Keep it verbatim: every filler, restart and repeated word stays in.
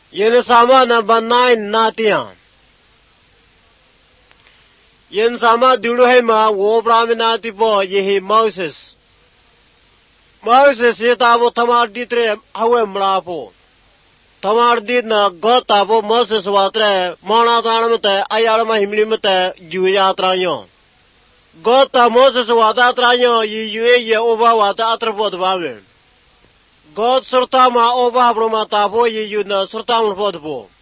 yen sama number nine natia yen sama dulu hai ma wo brahmana tipo yehi Moses Moses yeta bo tamar ditre hawe mrapo tamar dit na gota bo Moses watre mona tanamte ayalma himlimte juyatrayo gota Moses wata trayo yue ye oba wata atrapod bawe God serta ma oba broma tabo ye yuna serta mo podbo